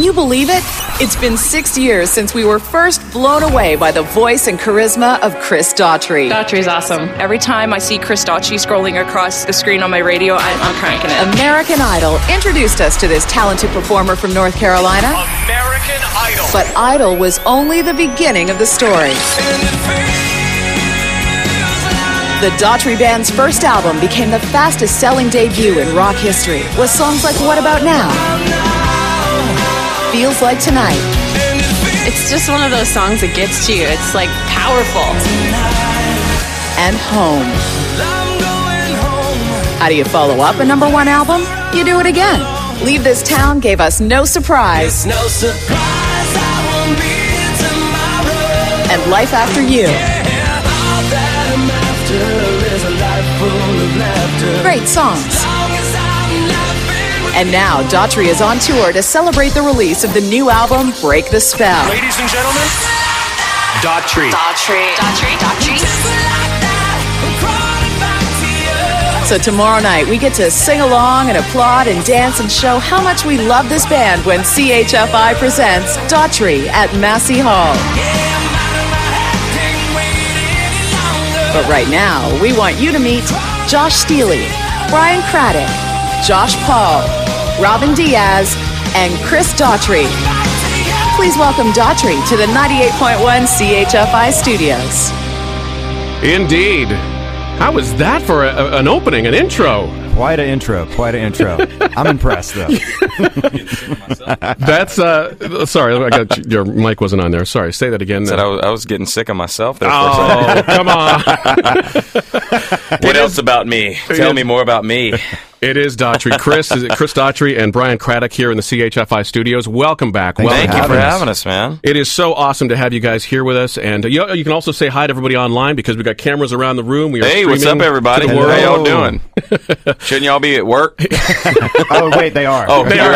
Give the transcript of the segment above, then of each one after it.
you believe it? It's been 6 years since we were first blown away by the voice and charisma of Chris Daughtry. Daughtry's awesome. Every time I see Chris Daughtry scrolling across the screen on my radio, I'm cranking it. American Idol introduced us to this talented performer from North Carolina. American Idol. But Idol was only the beginning of the story. The Daughtry Band's first album became the fastest-selling debut in rock history, with songs like What About Now? Feels Like Tonight. It's just one of those songs that gets to you. It's like powerful. And Home. How do you follow up a number one album? You do it again. Leave This Town gave us No Surprise. No surprise, I won't be here tomorrow. And Life After You. All that I'm after is a life full of laughter. Great songs. And now, Daughtry is on tour to celebrate the release of the new album, Break the Spell. Ladies and gentlemen, Daughtry. So tomorrow night, we get to sing along and applaud and dance and show how much we love this band when CHFI presents Daughtry at Massey Hall. But right now, we want you to meet Josh Steely, Brian Craddock, Josh Paul, Robin Diaz, and Chris Daughtry. Please welcome Daughtry to the 98.1 CHFI studios. Indeed. How was that for an opening, an intro? Quite an intro. I'm impressed, though. That's, sorry, I got your mic wasn't on there. Sorry, say that again. Said I was getting sick of myself there Oh, come on. What else about me? Tell me more about me. It is Daughtry. Chris Daughtry and Brian Craddock here in the CHFI studios. Welcome back. Thank you for having us, man. It is so awesome to have you guys here with us. And you can also say hi to everybody online because we got cameras around the room. We are Hey, what's up, everybody? To the world. How y'all doing? Shouldn't y'all be at work? Oh, wait, they are. Oh, they are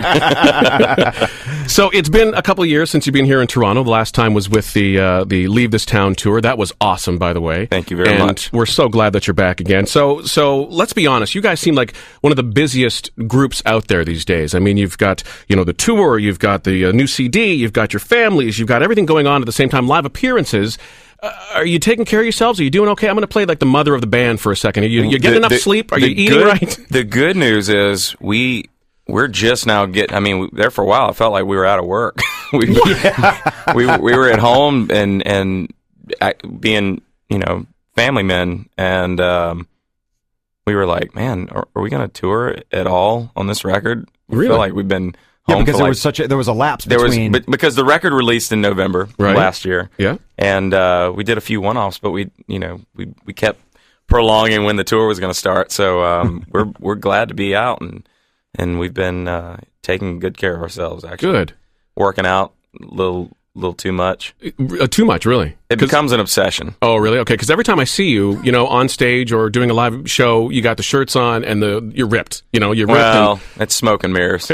at work. So it's been a couple of years since you've been here in Toronto. The last time was with the Leave This Town tour. That was awesome, by the way. Thank you very much. We're so glad that you're back again. So let's be honest. You guys seem like one of the busiest groups out there these days. I mean, you've got the tour, you've got the new CD, you've got your families, you've got everything going on at the same time. Live appearances. Are you taking care of yourselves? Are you doing okay? I'm going to play like the mother of the band for a second. Are you getting enough sleep? Are you eating right? The good news is we're just now there for a while. I felt like we were out of work. we were at home and being, family men. And we were like, man, are we going to tour at all on this record? Really? I feel like we've been home because for there was a lapse between... because the record released in November last year. Yeah. And we did a few one-offs, but we kept prolonging when the tour was going to start. So we're glad to be out and we've been taking good care of ourselves, actually. Good. Working out a little too much. Too much, really? It becomes an obsession. Oh, really? Okay, because every time I see you, on stage or doing a live show, you got the shirts on and you're ripped. You're ripped. Well, it's smoke and mirrors.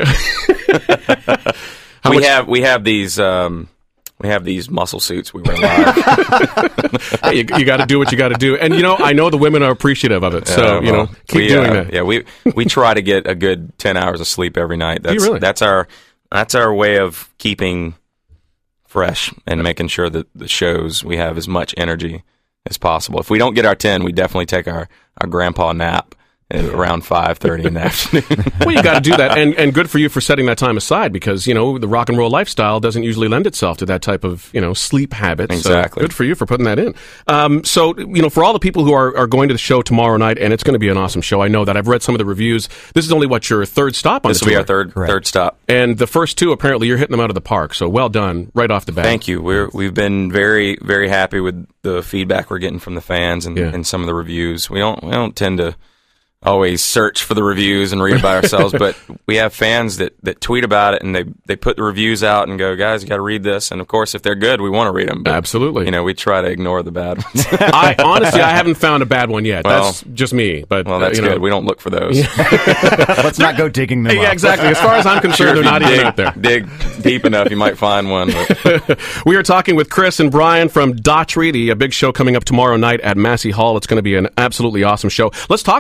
We have these muscle suits we wear live. Hey, you got to do what you got to do, and I know the women are appreciative of it. So keep doing that. Yeah, we try to get a good 10 hours of sleep every night. That's our way of keeping fresh and making sure that the shows we have as much energy as possible. If we don't get our 10, we definitely take our grandpa nap at around 5:30 in the afternoon. Well, you got to do that, and good for you for setting that time aside because the rock and roll lifestyle doesn't usually lend itself to that type of sleep habits. Exactly. So good for you for putting that in. So for all the people who are going to the show tomorrow night, and it's going to be an awesome show. I know that. I've read some of the reviews. This is only your third stop on the tour. This will be our third stop. And the first two, apparently, you're hitting them out of the park. So well done, right off the bat. Thank you. We've been very, very happy with the feedback we're getting from the fans and some of the reviews. We don't tend to always search for the reviews and read about ourselves, but we have fans that tweet about it and they put the reviews out and go, guys, you got to read this. And of course, if they're good, we want to read them. But, absolutely. We try to ignore the bad ones. I haven't found a bad one yet. That's just me. But that's good. We don't look for those. Let's not go digging them up. Yeah, exactly. As far as I'm concerned, they're not even out there. Dig deep enough, you might find one. We are talking with Chris and Brian from Daughtry, the big show coming up tomorrow night at Massey Hall. It's going to be an absolutely awesome show. Let's talk about the show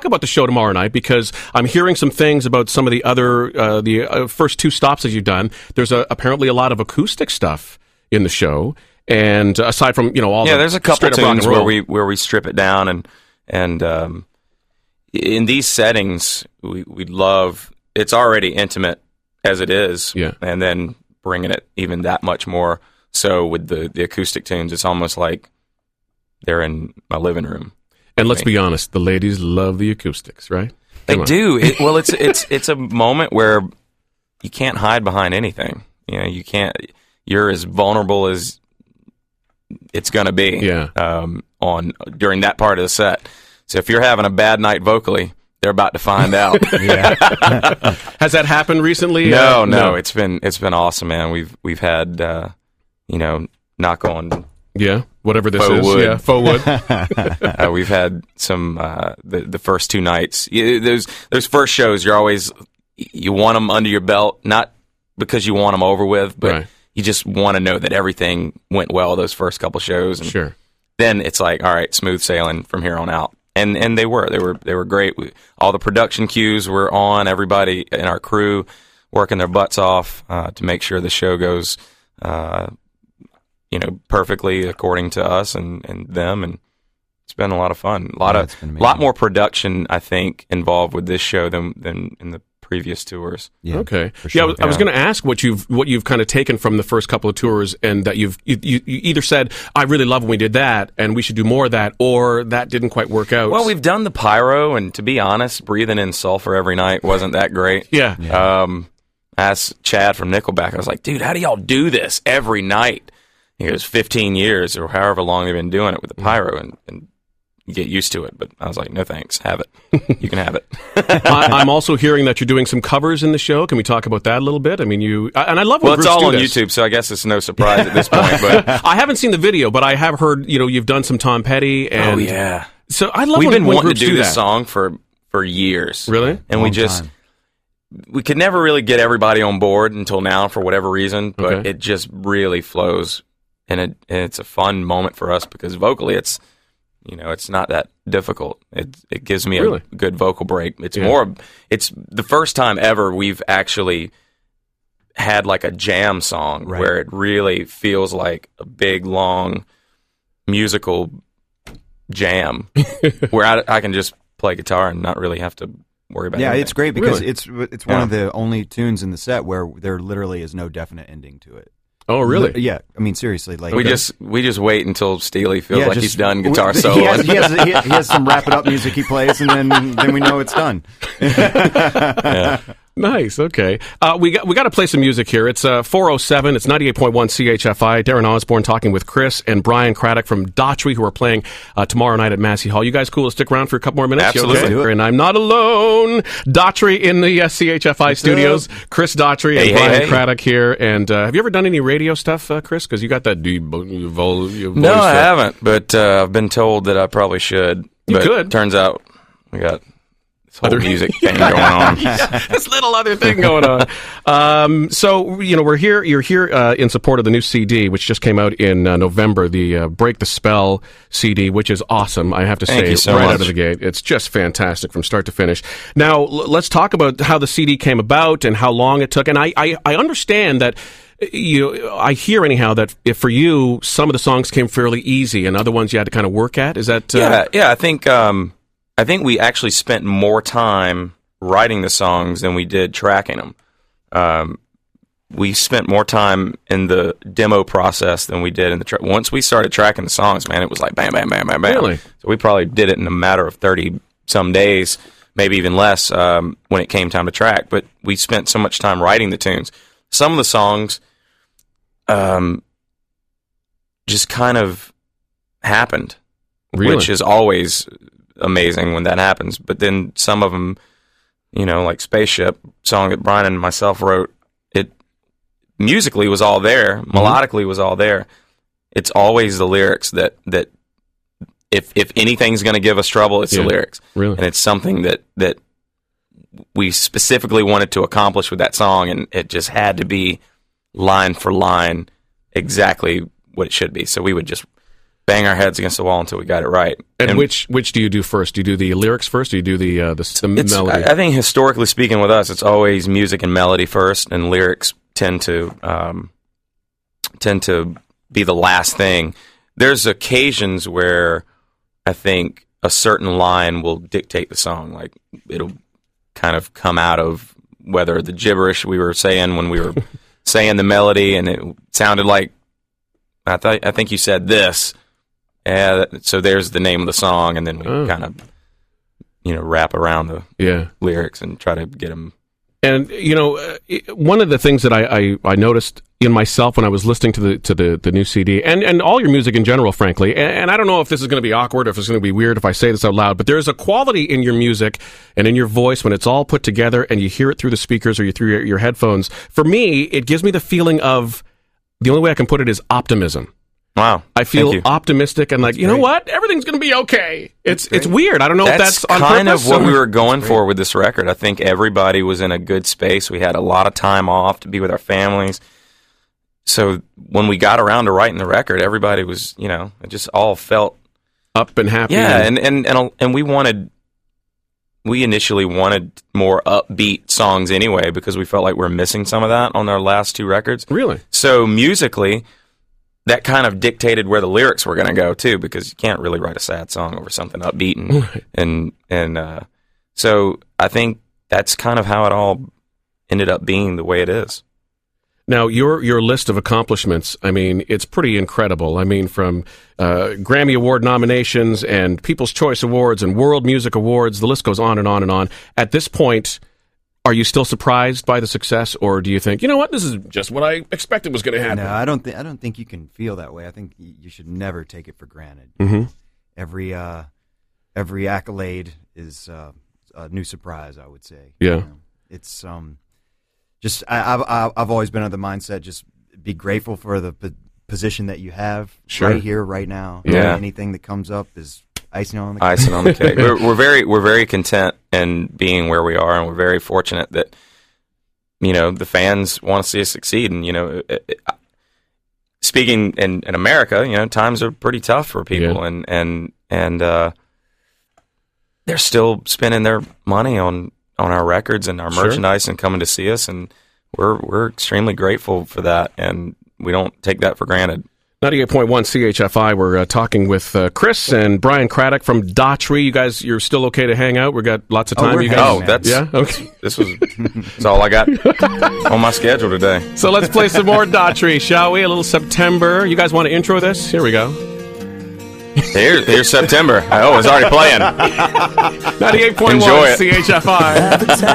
tomorrow night because I'm hearing some things about some of the other first two stops that you've done. There's apparently a lot of acoustic stuff in the show, and aside from all there's a couple tunes where we strip it down and in these settings we love. It's already intimate as it is, and then bringing it even that much more. So with the acoustic tunes, it's almost like they're in my living room. And let's be honest, the ladies love the acoustics, right? They do. It's a moment where you can't hide behind anything. You can't. You're as vulnerable as it's going to be. On during that part of the set. So if you're having a bad night vocally, they're about to find out. Has that happened recently? No. It's been awesome, man. We've had knock on. Yeah, whatever this faux is. Wood. Yeah, faux wood. We've had some the first two nights. Those first shows, you want them under your belt, not because you want them over with, but you just want to know that everything went well those first couple shows. And sure. Then it's like, all right, smooth sailing from here on out. And they were great. All the production cues were on. Everybody in our crew working their butts off to make sure the show goes perfectly according to us and them, and it's been a lot of fun. A lot more production, I think, involved with this show than in the previous tours. Yeah, okay. Sure. I was going to ask what you've kind of taken from the first couple of tours, and that you either said, I really love when we did that, and we should do more of that, or that didn't quite work out. Well, we've done the pyro, and to be honest, breathing in sulfur every night wasn't that great. Yeah. I asked Chad from Nickelback, I was like, dude, how do y'all do this every night? He goes, 15 years or however long they've been doing it with the pyro, and you get used to it. But I was like, no thanks, have it. You can have it. I'm also hearing that you're doing some covers in the show. Can we talk about that a little bit? I mean, and I love when it's all on YouTube, so I guess it's no surprise at this point. But I haven't seen the video, but I have heard, you've done some Tom Petty. And oh, yeah. So I love We've been wanting groups to do this that. song for years. Really? And we could never really get everybody on board until now for whatever reason, but it just really flows. And it's a fun moment for us because vocally it's not that difficult. It gives me a good vocal break. It's the first time ever we've actually had like a jam song where it really feels like a big, long musical jam where I can just play guitar and not really have to worry about anything. It's great because it's one of the only tunes in the set where there literally is no definite ending to it. Oh, really? Yeah. I mean, seriously. Like we just wait until Steely feels like he's done guitar solo. He has some wrap it up music he plays, and then we know it's done. Nice. Okay. We got to play some music here. It's 4:07. It's 98.1 CHFI. Darren Osborne talking with Chris and Brian Craddock from Daughtry, who are playing tomorrow night at Massey Hall. You guys cool to stick around for a couple more minutes? Absolutely. Okay? And I'm not alone. Daughtry in the CHFI studios. Chris Daughtry and Brian Craddock here. And have you ever done any radio stuff, Chris? Because you got that deep voice. No, I haven't. But I've been told that I probably should. You could. Turns out we got this whole music thing going on. This little other thing going on. So, we're here. You're here in support of the new CD, which just came out in November, the Break the Spell CD, which is awesome, I have to say, out of the gate. It's just fantastic from start to finish. Now, let's talk about how the CD came about and how long it took. And I understand that I hear anyhow that if for you, some of the songs came fairly easy and other ones you had to kind of work at. Is that... Yeah, I think we actually spent more time writing the songs than we did tracking them. We spent more time in the demo process than we did in the once we started tracking the songs, man, it was like bam, bam, bam, bam, bam. Really? So we probably did it in a matter of 30-some days, maybe even less, when it came time to track. But we spent so much time writing the tunes. Some of the songs just kind of happened, which is always amazing when that happens. But then some of them, like Spaceship, song that Brian and myself wrote, it musically was all there, melodically was all there. It's always the lyrics that if anything's going to give us trouble, it's the lyrics. Really? And it's something that we specifically wanted to accomplish with that song, and it just had to be line for line exactly what it should be. So we would just bang our heads against the wall until we got it right. And which do you do first? Do you do the lyrics first, or do you do the melody? I think historically speaking, with us, it's always music and melody first, and lyrics tend to be the last thing. There's occasions where I think a certain line will dictate the song. Like, it'll kind of come out of whether the gibberish we were saying when we were saying the melody, and it sounded like, I think you said this. So there's the name of the song, and then we kind of, wrap around the lyrics and try to get them. And one of the things that I noticed in myself when I was listening to the new CD, and all your music in general, frankly, and I don't know if this is going to be awkward, or if it's going to be weird if I say this out loud, but there's a quality in your music and in your voice when it's all put together and you hear it through the speakers or through your headphones. For me, it gives me the feeling of, the only way I can put it is optimism. Wow. I feel optimistic and like, you know what? Everything's going to be okay. It's weird. I don't know if that's on kind purpose. Of what we were going for with this record. I think everybody was in a good space. We had a lot of time off to be with our families. So when we got around to writing the record, everybody was, it just all felt up and happy. Yeah, and we initially wanted more upbeat songs anyway, because we felt like we were missing some of that on our last two records. Really? So musically, that kind of dictated where the lyrics were going to go too, because you can't really write a sad song over something upbeat, and so I think that's kind of how it all ended up being the way it is. Now, your list of accomplishments, I mean, it's pretty incredible. I mean, from Grammy Award nominations and People's Choice Awards and World Music Awards, the list goes on and on and on. At this point, are you still surprised by the success, or do you think, you know what, this is just what I expected was going to happen? No, I don't think you can feel that way. I think you should never take it for granted. Mm-hmm. Every accolade is a new surprise, I would say. Yeah, it's just I've always been of the mindset, just be grateful for the position that you have right here, right now. Yeah, anything that comes up is icing on the cake. Icing on the cake. We're very content in being where we are, and we're very fortunate that the fans want to see us succeed. And speaking in America, times are pretty tough for people, and they're still spending their money on our records and our merchandise and coming to see us, and we're extremely grateful for that, and we don't take that for granted. 98.1 CHFI, we're talking with Chris and Brian Craddock from Daughtry. You guys, you're still okay to hang out? We've got lots of time. Okay. That's all I got on my schedule today. So let's play some more Daughtry, shall we? A little September. You guys want to intro this? Here we go. Here's September. Oh, it's already playing. 98.1 CHFI.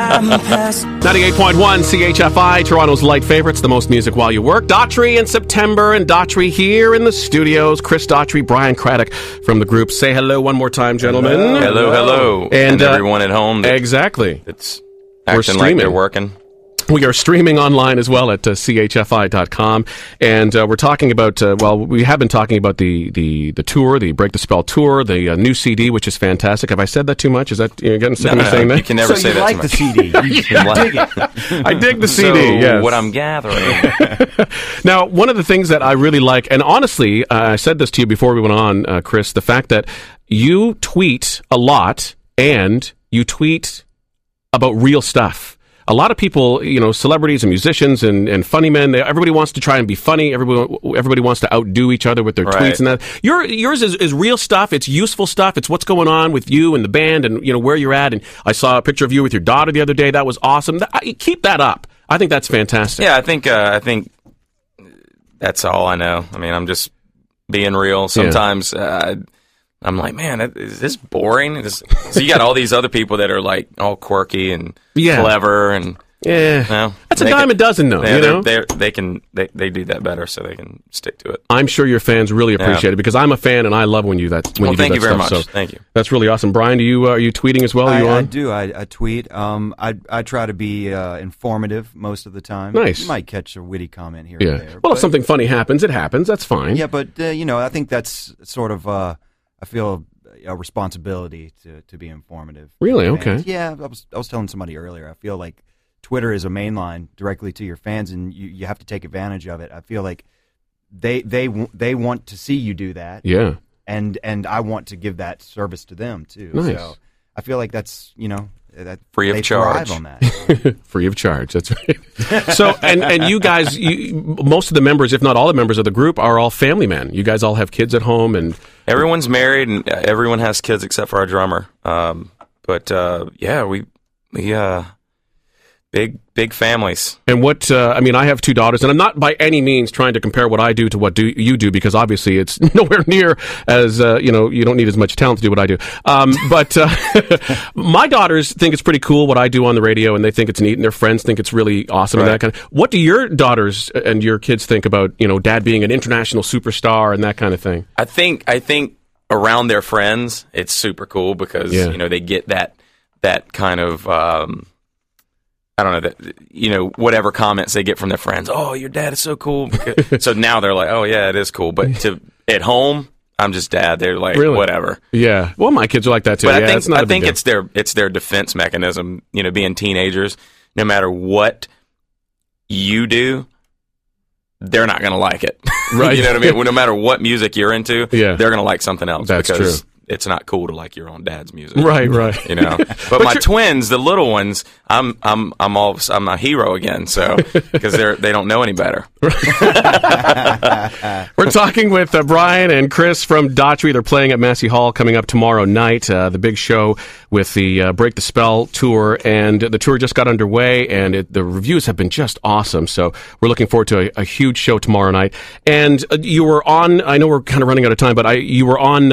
98.1 CHFI, Toronto's light favorites, the most music while you work. Daughtry in September, and Daughtry here in the studios. Chris Daughtry, Brian Craddock from the group. Say hello one more time, gentlemen. Hello. And everyone at home. Exactly. It's acting like they're working. We are streaming online as well at chfi.com, and we're talking about, we have been talking about the tour, the Break the Spell tour, the new CD, which is fantastic. Have I said that too much? Is that, you're getting sick of me saying that? You can never say that too much. So you like the CD. You dig it. I dig the CD, yes. What I'm gathering. Now, one of the things that I really like, and honestly, I said this to you before we went on, Chris, the fact that you tweet a lot, and you tweet about real stuff. A lot of people, celebrities and musicians and funny men, everybody wants to try and be funny. Everybody wants to outdo each other with their tweets and that. Yours is real stuff. It's useful stuff. It's what's going on with you and the band and, where you're at. And I saw a picture of you with your daughter the other day. That was awesome. Keep that up. I think that's fantastic. Yeah, I think that's all I know. I mean, I'm just being real. Sometimes I'm like, man, is this boring? So you got all these other people that are like all quirky and clever, and that's a dime a dozen, though. They do that better, so they can stick to it. I'm sure your fans really appreciate it, because I'm a fan and I love when you do that. Thank you very much. So thank you. That's really awesome. Brian, are you tweeting as well? I do. I tweet. I try to be informative most of the time. Nice. You might catch a witty comment here or there. Well, if something funny happens, it happens. That's fine. Yeah, but I think that's sort of. I feel a responsibility to be informative. Really? Okay. Yeah, I was telling somebody earlier. I feel like Twitter is a main line directly to your fans, and you have to take advantage of it. I feel like they want to see you do that. Yeah. And I want to give that service to them too. Nice. So I feel like that's, that Free of they charge. thrive on that. Free of charge. That's right. So, and you guys, most of the members, if not all the members of the group, are all family men. You guys all have kids at home, and Everyone's married, and everyone has kids except for our drummer. Big families. And what, I have 2 daughters, and I'm not by any means trying to compare what I do to what you do, because obviously it's nowhere near as, you don't need as much talent to do what I do. But my daughters think it's pretty cool what I do on the radio, and they think it's neat, and their friends think it's really awesome. Right. And that kind of. What do your daughters and your kids think about, Dad being an international superstar and that kind of thing? I think around their friends, it's super cool because, they get that kind of, I don't know, whatever comments they get from their friends. Oh, your dad is so cool. So now they're like, oh yeah, it is cool. But at home, I'm just dad. They're like, really? Whatever. Yeah. Well, my kids are like that too. But yeah, I think it's their defense mechanism. Being teenagers, no matter what you do, they're not going to like it. Right. You know what I mean? No matter what music you're into, they're going to like something else. That's because true. It's not cool to like your own dad's music. Right. But my twins, the little ones, I'm a hero again. So because they don't know any better. We're talking with Brian and Chris from Daughtry. They're playing at Massey Hall coming up tomorrow night. The big show with the Break the Spell tour, and the tour just got underway, and the reviews have been just awesome. So we're looking forward to a huge show tomorrow night. And you were on. I know we're kind of running out of time, but you were on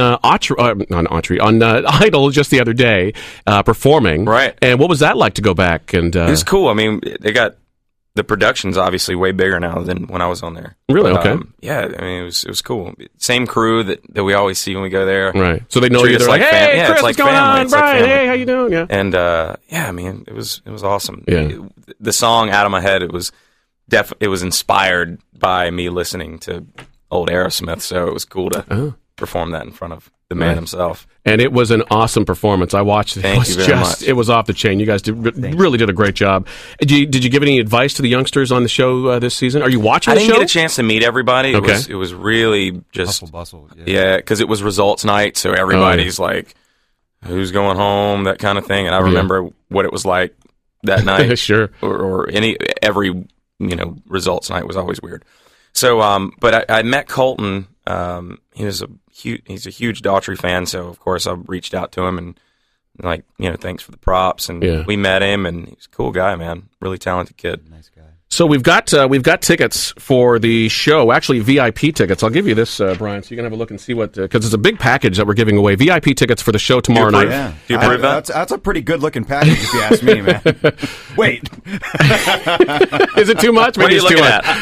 Idol just the other day, performing. Right. And what was that like to go back? And it was cool. I mean, the production's obviously way bigger now than when I was on there. Really? But, okay. Yeah, I mean, it was cool. Same crew that we always see when we go there. Right. So they know you. They're like, hey, Chris, what's going on? Brian, hey, how you doing? Yeah. And I mean, it was awesome. Yeah. The song "Out of My Head" it was inspired by me listening to old Aerosmith, so it was cool to perform that in front of the man himself. And it was an awesome performance. I watched it. Thank you very much. It was off the chain. You guys really did a great job. Did you give any advice to the youngsters on the show this season? Are you watching the show? I didn't get a chance to meet everybody. Okay. It was really just bustle. Yeah, because it was results night, so everybody's like, who's going home, that kind of thing. And I remember what it was like that night. Sure. Or every results night was always weird. So, but I met Colton. He's a huge Daughtry fan, so of course I reached out to him and thanks for the props, and we met him, and he's a cool guy, man, really talented kid. Nice guy. So we've got tickets for the show, actually VIP tickets. I'll give you this, Brian, so you can have a look and see what, because it's a big package that we're giving away. VIP tickets for the show tomorrow night. Yeah. Do you approve that? That's a pretty good looking package if you ask me, man. Wait. Is it too much? What are Maybe you it's too looking much.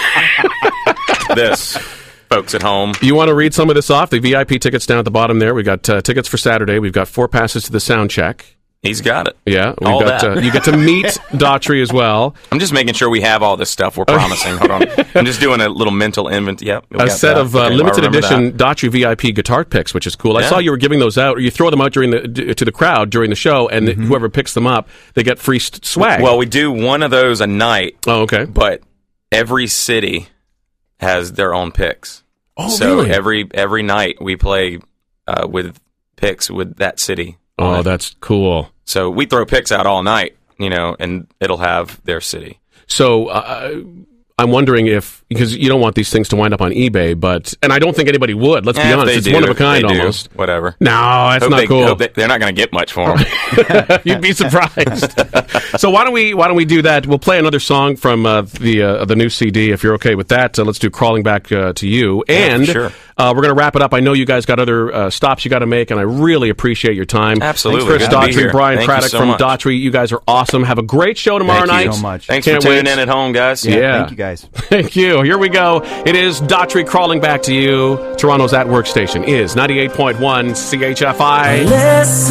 at? This, folks at home. You want to read some of this off? The VIP tickets down at the bottom there. We've got tickets for Saturday. We've got 4 passes to the sound check. He's got it. Yeah, All that. You get to meet Daughtry as well. I'm just making sure we have all this stuff we're promising. Hold on. I'm just doing a little mental inventory. Yep. A set of limited edition Daughtry VIP guitar picks, which is cool. I saw you were giving those out, or you throw them out to the crowd during the show, and whoever picks them up, they get free swag. Well, we do one of those a night. Oh, okay. But every city has their own picks. Oh, so really? every night we play with picks with that city. Oh, that's cool. So we throw picks out all night, and it'll have their city. So I'm wondering because you don't want these things to wind up on eBay, and I don't think anybody would. Let's be honest. It's one of a kind almost. Whatever. No, that's not cool. They're not going to get much for them. You'd be surprised. So why don't we do that? We'll play another song from the new CD if you're okay with that. Let's do "Crawling Back to You," and sure. We're going to wrap it up. I know you guys got other stops you got to make, and I really appreciate your time. Absolutely. Thanks, Chris Daughtry, Brian Thank Craddock you so from much. Daughtry. You guys are awesome. Have a great show tomorrow night. Thank you so much. Thanks Can't for tuning wait. in at home, guys. Yeah. Thank you, guys. Thank you. Here we go. It is Daughtry Crawling Back to You. Toronto's At Work station is 98.1 CHFI. Listen.